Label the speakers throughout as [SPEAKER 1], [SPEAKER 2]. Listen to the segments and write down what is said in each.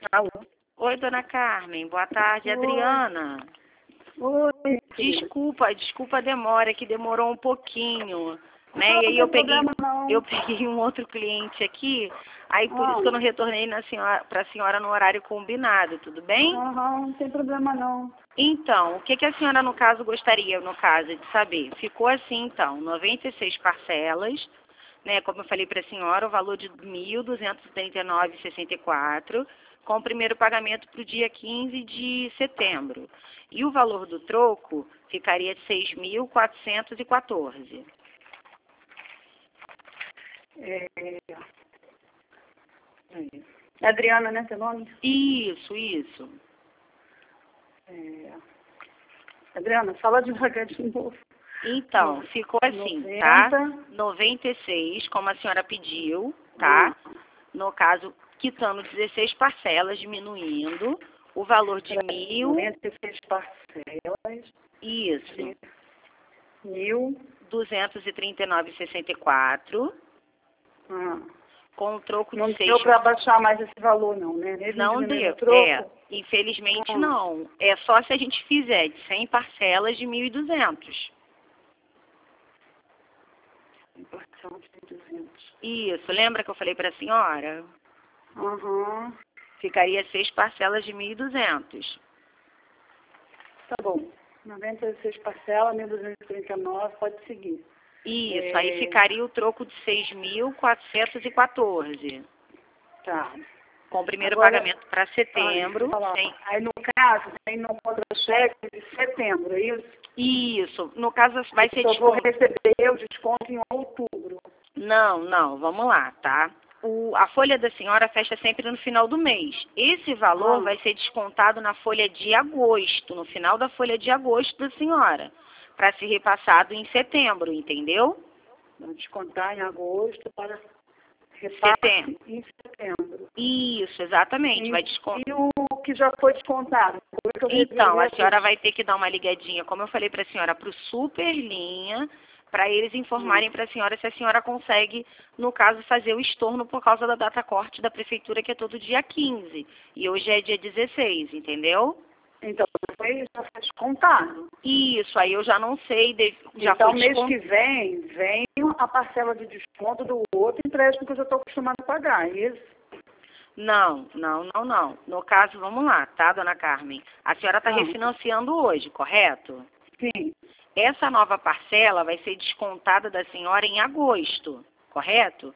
[SPEAKER 1] Alô?
[SPEAKER 2] Oi, dona Carmen. Boa tarde, Adriana.
[SPEAKER 1] Oi.
[SPEAKER 2] Desculpa a demora, que demorou um pouquinho, né?
[SPEAKER 1] Não,
[SPEAKER 2] E aí
[SPEAKER 1] não tem problema, não.
[SPEAKER 2] eu peguei um outro cliente aqui, aí por isso que eu não retornei para a senhora no horário combinado, tudo bem?
[SPEAKER 1] Não tem problema, não.
[SPEAKER 2] Então, o que a senhora, no caso, gostaria, de saber? Ficou assim, então, 96 parcelas, né? Como eu falei para a senhora, o valor de R$ 1.239,64, com o primeiro pagamento para o dia 15 de setembro. E o valor do troco ficaria de 6.414.
[SPEAKER 1] Adriana, né, seu nome?
[SPEAKER 2] Isso.
[SPEAKER 1] Adriana, fala devagar de novo.
[SPEAKER 2] Então, ficou assim,
[SPEAKER 1] 90.
[SPEAKER 2] tá? 96, como a senhora pediu, tá? No caso, quitando 16 parcelas, diminuindo o valor de
[SPEAKER 1] 96 parcelas.
[SPEAKER 2] Isso.
[SPEAKER 1] 1.239,64.
[SPEAKER 2] 239,64. Com o troco
[SPEAKER 1] Não
[SPEAKER 2] de 6.
[SPEAKER 1] deu para baixar mais esse valor, não, né? Mesmo
[SPEAKER 2] Não
[SPEAKER 1] diminuindo
[SPEAKER 2] deu.
[SPEAKER 1] o troco?
[SPEAKER 2] Infelizmente não. É só se a gente fizer de 100 parcelas de 1.200.
[SPEAKER 1] Parcela de 1.200.
[SPEAKER 2] Isso. Lembra que eu falei para a senhora? Ficaria 6 parcelas de 1.200.
[SPEAKER 1] Tá bom. 96 parcelas, 1.239, pode seguir.
[SPEAKER 2] Isso, aí ficaria o troco de 6.414.
[SPEAKER 1] Tá.
[SPEAKER 2] Com o primeiro pagamento para setembro.
[SPEAKER 1] Aí, no caso, tem no contra-cheque de setembro, é isso?
[SPEAKER 2] Isso. No caso, vai ser
[SPEAKER 1] desconto. Eu vou receber o desconto em outubro.
[SPEAKER 2] Não. Vamos lá, tá? A folha da senhora fecha sempre no final do mês. Esse valor vai ser descontado na folha de agosto, no final da folha de agosto da senhora, para ser repassado em setembro, entendeu?
[SPEAKER 1] Vou descontar em agosto para repasse em setembro.
[SPEAKER 2] Isso, exatamente. Vai descontar.
[SPEAKER 1] E o que já foi descontado?
[SPEAKER 2] Então, a senhora vai ter que dar uma ligadinha, como eu falei para a senhora, para o Superlinha, para eles informarem para a senhora se a senhora consegue, no caso, fazer o estorno por causa da data corte da prefeitura, que é todo dia 15. E hoje é dia 16, entendeu?
[SPEAKER 1] Então, já foi descontado.
[SPEAKER 2] Isso, aí eu já não sei.
[SPEAKER 1] Então, mês que vem a parcela de desconto do outro empréstimo que eu já estou acostumado a pagar, é isso?
[SPEAKER 2] Não. No caso, vamos lá, tá, dona Carmen? A senhora está refinanciando hoje, correto?
[SPEAKER 1] Sim.
[SPEAKER 2] Essa nova parcela vai ser descontada da senhora em agosto, correto?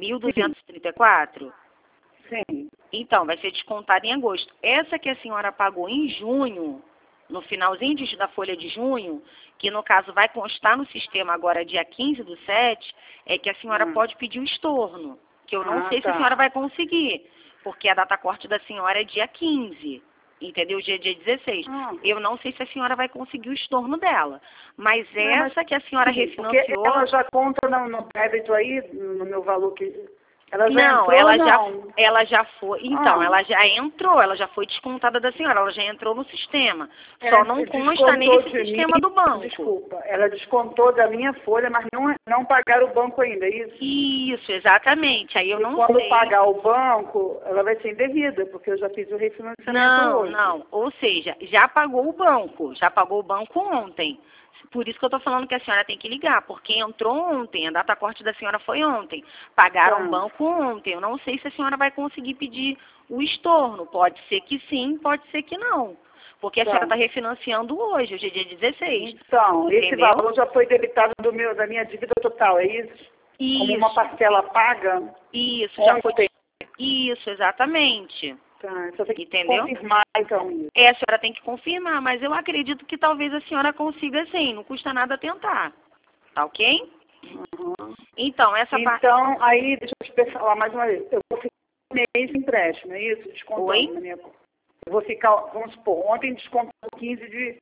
[SPEAKER 2] 1.234?
[SPEAKER 1] Sim.
[SPEAKER 2] Então, vai ser descontada em agosto. Essa que a senhora pagou em junho, no finalzinho da folha de junho, que no caso vai constar no sistema agora dia 15/7, é que a senhora pode pedir o estorno, que eu não sei se a senhora vai conseguir, porque a data corte da senhora é dia 15. Entendeu? Dia 16. Eu não sei se a senhora vai conseguir o estorno dela. Mas essa que a senhora refinanciou...
[SPEAKER 1] Porque ela já conta no débito aí, no meu valor que... Ela já
[SPEAKER 2] não,
[SPEAKER 1] entrou,
[SPEAKER 2] ela já foi. Então, ela já entrou, ela já foi descontada da senhora, ela já entrou no sistema. Só não consta nesse sistema do banco.
[SPEAKER 1] Desculpa, ela descontou da minha folha, mas não pagaram o banco ainda, é isso?
[SPEAKER 2] Isso, exatamente. Aí eu não sei.
[SPEAKER 1] Quando pagar o banco, ela vai ser indevida, porque eu já fiz o refinanciamento hoje.
[SPEAKER 2] Não. Ou seja, já pagou o banco ontem. Por isso que eu estou falando que a senhora tem que ligar, porque entrou ontem, a data corte da senhora foi ontem. Pagaram o banco ontem. Eu não sei se a senhora vai conseguir pedir o estorno. Pode ser que sim, pode ser que não. Porque a senhora está refinanciando hoje é dia 16.
[SPEAKER 1] Então, esse valor já foi debitado da minha dívida total, é isso? Como uma parcela paga?
[SPEAKER 2] Isso, já foi. Isso, exatamente.
[SPEAKER 1] Tá, só tem que confirmar, então.
[SPEAKER 2] A senhora tem que confirmar, mas eu acredito que talvez a senhora consiga sim, não custa nada tentar. Tá ok? Então,
[SPEAKER 1] Então, aí, deixa eu te falar mais uma vez. Eu vou ficar um mês empréstimo, é isso? Descontando na minha conta. Eu vou ficar, vamos supor, ontem descontou 15 de...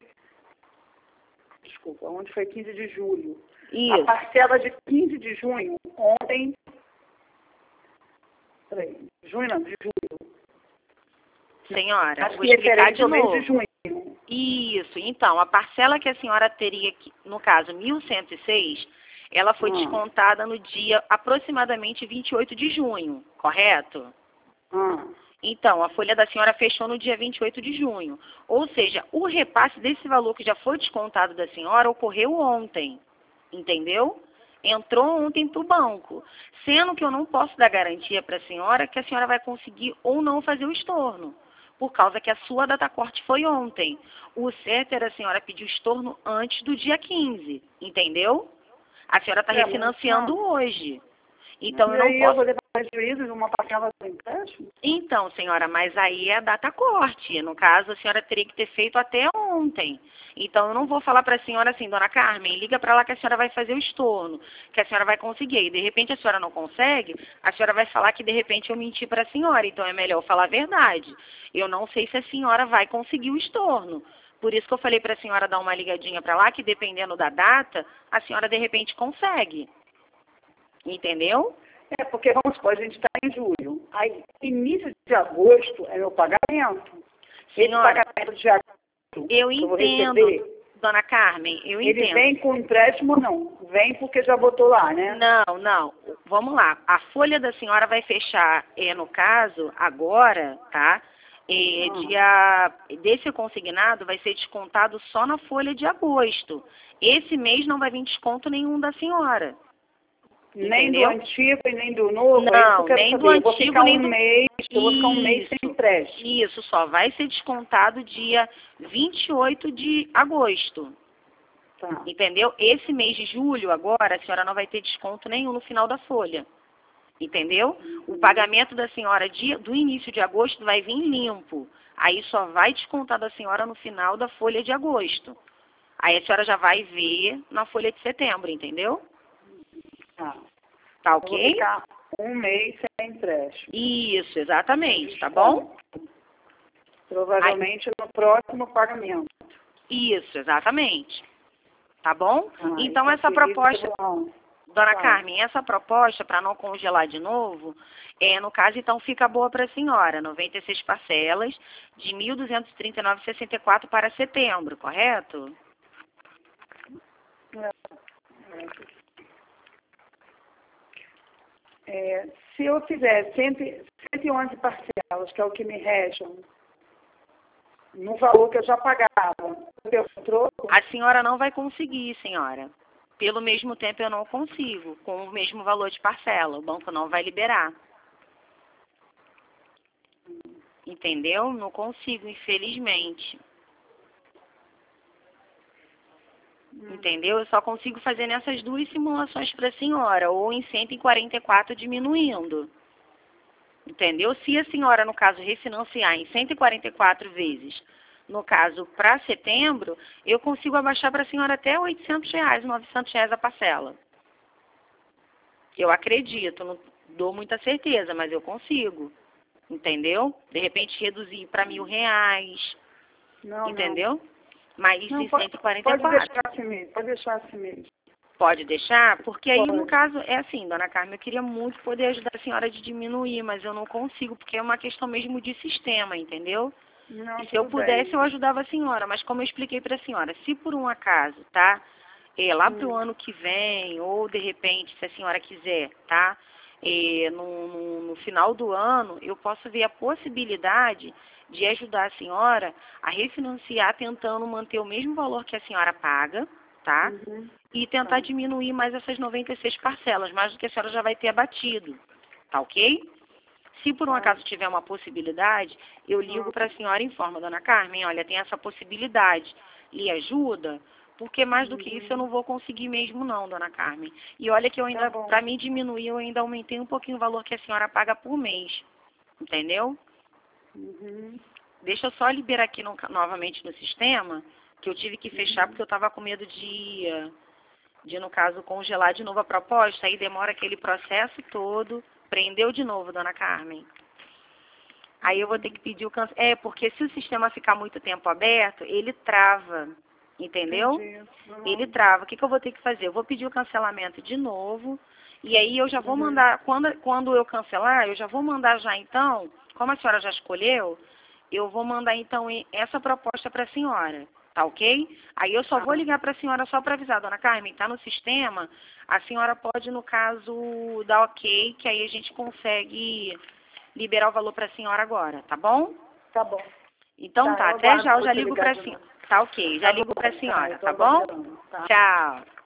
[SPEAKER 1] Desculpa, ontem foi 15 de julho. Isso. A parcela de 15 de junho, ontem... Peraí, junho não, de julho.
[SPEAKER 2] Senhora, vou explicar de novo.
[SPEAKER 1] Mês de junho.
[SPEAKER 2] Isso, então, a parcela que a senhora teria, no caso, 1.106, ela foi descontada no dia aproximadamente 28 de junho, correto? Então, a folha da senhora fechou no dia 28 de junho. Ou seja, o repasse desse valor que já foi descontado da senhora ocorreu ontem. Entendeu? Entrou ontem para o banco. Sendo que eu não posso dar garantia para a senhora que a senhora vai conseguir ou não fazer o estorno. Por causa que a sua data corte foi ontem. O certo era a senhora pedir o estorno antes do dia 15. Entendeu? A senhora está refinanciando hoje. Então, eu não posso...
[SPEAKER 1] eu vou levar prejuízo de uma parcela do empréstimo?
[SPEAKER 2] Então, senhora, mas aí é a data corte. No caso, a senhora teria que ter feito até ontem. Então, eu não vou falar para a senhora assim, dona Carmen, liga para lá que a senhora vai fazer o estorno, que a senhora vai conseguir. E, de repente, a senhora não consegue, a senhora vai falar que, de repente, eu menti para a senhora. Então, é melhor falar a verdade. Eu não sei se a senhora vai conseguir o estorno. Por isso que eu falei para a senhora dar uma ligadinha para lá, que, dependendo da data, a senhora, de repente, consegue. Entendeu?
[SPEAKER 1] É, porque, vamos supor, a gente está em julho. Aí, início de agosto é meu pagamento. Esse
[SPEAKER 2] Senhora,
[SPEAKER 1] pagamento de agosto
[SPEAKER 2] eu
[SPEAKER 1] que eu vou
[SPEAKER 2] entendo,
[SPEAKER 1] receber,
[SPEAKER 2] dona Carmen, eu
[SPEAKER 1] ele
[SPEAKER 2] entendo.
[SPEAKER 1] vem com empréstimo ou não? Vem porque já botou lá, né?
[SPEAKER 2] Não, não. Vamos lá. A folha da senhora vai fechar, no caso, agora, tá? Desse consignado vai ser descontado só na folha de agosto. Esse mês não vai vir desconto nenhum da senhora.
[SPEAKER 1] Nem
[SPEAKER 2] Entendeu?
[SPEAKER 1] do antigo e nem do novo.
[SPEAKER 2] Não, nem do
[SPEAKER 1] eu vou
[SPEAKER 2] antigo,
[SPEAKER 1] ficar
[SPEAKER 2] nem
[SPEAKER 1] um
[SPEAKER 2] do...
[SPEAKER 1] mês, eu vou ficar um mês sem empréstimo.
[SPEAKER 2] Isso, só vai ser descontado dia 28 de agosto.
[SPEAKER 1] Tá.
[SPEAKER 2] Entendeu? Esse mês de julho, agora, a senhora não vai ter desconto nenhum no final da folha. Entendeu? O pagamento da senhora do início de agosto vai vir limpo. Aí só vai descontar da senhora no final da folha de agosto. Aí a senhora já vai ver na folha de setembro, entendeu?
[SPEAKER 1] Tá.
[SPEAKER 2] Tá
[SPEAKER 1] Eu vou
[SPEAKER 2] ok?
[SPEAKER 1] ficar um mês sem empréstimo.
[SPEAKER 2] Isso, exatamente, tá bom?
[SPEAKER 1] Provavelmente no próximo pagamento.
[SPEAKER 2] Isso, exatamente. Tá bom?
[SPEAKER 1] Ah,
[SPEAKER 2] Então essa proposta,
[SPEAKER 1] Não.
[SPEAKER 2] dona
[SPEAKER 1] Tá.
[SPEAKER 2] Carmen, essa proposta, para não congelar de novo, no caso, então, fica boa para a senhora. 96 parcelas de R$ 1.239,64 para setembro, correto?
[SPEAKER 1] Se eu fizer 111 parcelas, que é o que me restam, no valor que eu já pagava, eu troco?
[SPEAKER 2] A senhora não vai conseguir, senhora. Pelo mesmo tempo eu não consigo, com o mesmo valor de parcela. O banco não vai liberar. Entendeu? Não consigo, infelizmente. Entendeu? Eu só consigo fazer nessas duas simulações para a senhora, ou em 144 diminuindo. Entendeu? Se a senhora, no caso, refinanciar em 144 vezes, no caso, para setembro, eu consigo abaixar para a senhora até R$ 800, R$ 900 a parcela. Eu acredito, não dou muita certeza, mas eu consigo. Entendeu? De repente, reduzir para R$ 1.000.
[SPEAKER 1] Não,
[SPEAKER 2] entendeu?
[SPEAKER 1] Não.
[SPEAKER 2] Mas em 144.
[SPEAKER 1] Pode deixar assim mesmo.
[SPEAKER 2] Pode deixar? Porque aí,
[SPEAKER 1] Pode.
[SPEAKER 2] no caso, é assim, dona Carmen, eu queria muito poder ajudar a senhora a diminuir, mas eu não consigo, porque é uma questão mesmo de sistema, entendeu?
[SPEAKER 1] Não,
[SPEAKER 2] Se eu pudesse, eu ajudava a senhora, mas como eu expliquei para a senhora, se por um acaso, tá? Lá para o ano que vem, ou de repente, se a senhora quiser, tá? No final do ano, eu posso ver a possibilidade de ajudar a senhora a refinanciar tentando manter o mesmo valor que a senhora paga, tá? E tentar diminuir mais essas 96 parcelas, mais do que a senhora já vai ter abatido, tá ok? Se por um acaso tiver uma possibilidade, eu ligo para a senhora e informo, dona Carmen, olha, tem essa possibilidade, lhe ajuda? Porque mais do que isso eu não vou conseguir mesmo não, dona Carmen. E olha que eu ainda, para mim diminuir, eu ainda aumentei um pouquinho o valor que a senhora paga por mês, entendeu? Deixa eu só liberar aqui novamente no sistema, que eu tive que fechar porque eu estava com medo de, no caso, congelar de novo a proposta, aí demora aquele processo todo. Prendeu de novo, dona Carmen. Aí eu vou ter que pedir o cancelamento. Porque se o sistema ficar muito tempo aberto, ele trava, entendeu? Ele trava. O que eu vou ter que fazer? Eu vou pedir o cancelamento de novo, e aí eu já vou mandar, quando eu cancelar, eu já vou mandar já então, como a senhora já escolheu, eu vou mandar então essa proposta para a senhora. Tá ok? Aí eu só vou ligar para a senhora só para avisar, dona Carmen, tá no sistema, a senhora pode, no caso, dar ok, que aí a gente consegue liberar o valor para a senhora agora, tá bom?
[SPEAKER 1] Tá bom.
[SPEAKER 2] Então tá, até já, eu já ligo para a
[SPEAKER 1] senhora.
[SPEAKER 2] senhora. Tá ok, já ligo para a senhora, tá bom?
[SPEAKER 1] Tá.
[SPEAKER 2] Tchau.